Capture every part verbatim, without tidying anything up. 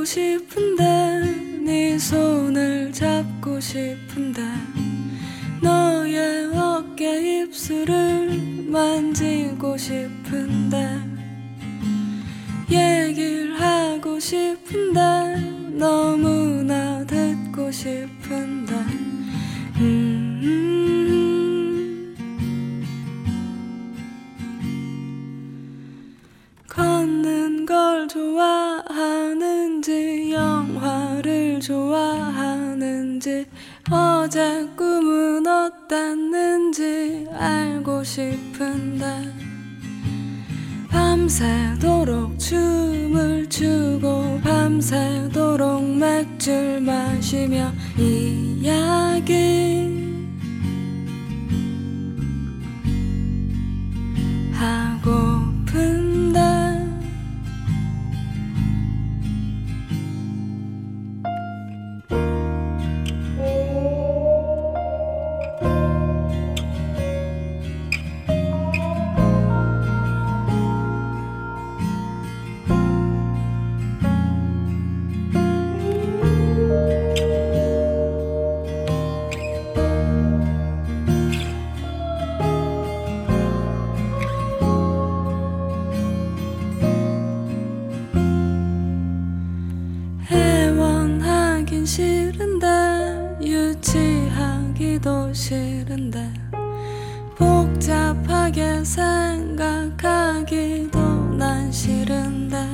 안고 싶은데 네 손을 잡고 싶은데 너의 어깨 입술을 만지고 싶은데 얘기를 하고 싶은데 너무나 듣고 싶은데 음 걷는 걸 좋아하는지 영화를 좋아하는지 어제 꿈은 어땠는지 알고 싶은데 밤새도록 춤을 추고 밤새도록 맥주를 마시며 이야기 하고픈데 애원하긴 싫은데 유치하기도 싫은데 복잡하게 생각하기도 난 싫은데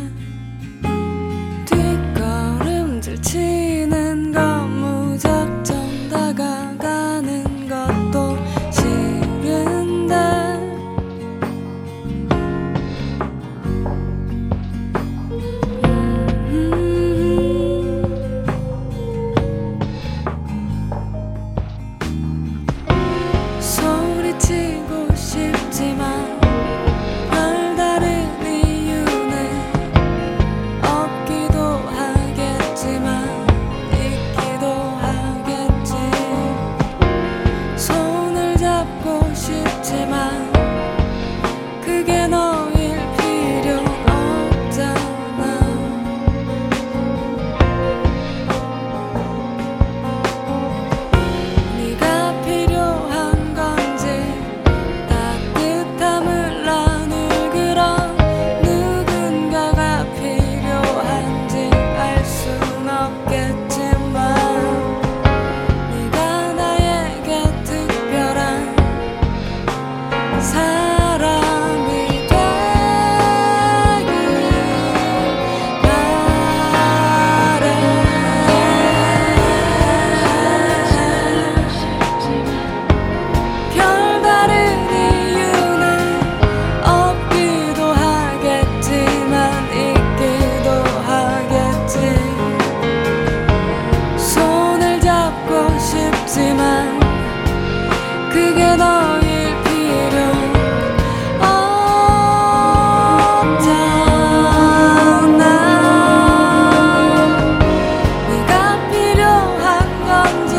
뒷걸음질 치는 것 무작정 다가가는 것도 싫은데 소리치고 싶지만 별다른 이유는 없기도 하겠지만 있기도 하겠지 손을 잡고 싶지만 그게 너일 필요 없잖아 네가 필요한 건지 따뜻함을 나눌 그런 누군가가 필요한지 알 순 없겠지만 네가 나에게 특별한 사람이 되길 바래 별다른 이유는 없기도 하겠지만 있기도 하겠지 손을 잡고 싶지만 그게 너일 필요 없잖아 네가 필요한 건지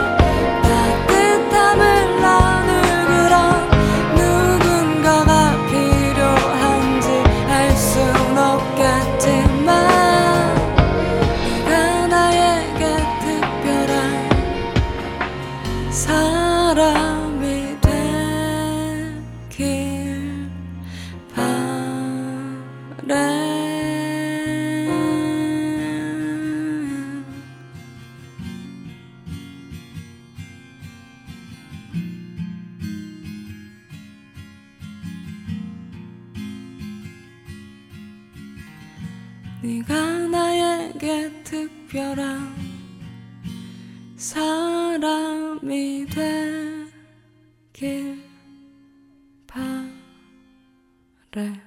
따뜻함을 나눌 그런 누군가가 필요한지 알 순 없겠지만 네가 나에게 특별한 사람이 되길 바래 네가 나에게 특별한 사람이 되길 바래